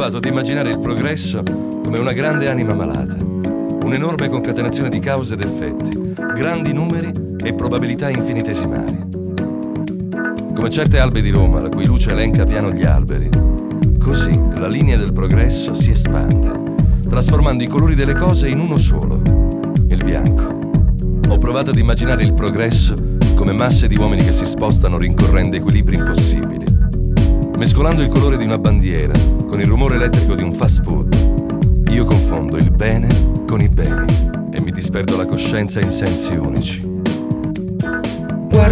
provato ad immaginare il progresso come una grande anima malata, un'enorme concatenazione di cause ed effetti, grandi numeri e probabilità infinitesimali. Come certe albe di Roma, la cui luce elenca piano gli alberi, così la linea del progresso si espande, trasformando i colori delle cose in uno solo, il bianco. Ho provato ad immaginare il progresso come masse di uomini che si spostano rincorrendo equilibri impossibili, mescolando il colore di una bandiera con il rumore elettrico di un fast food. Io confondo il bene con i beni e mi disperdo la coscienza in sensi unici.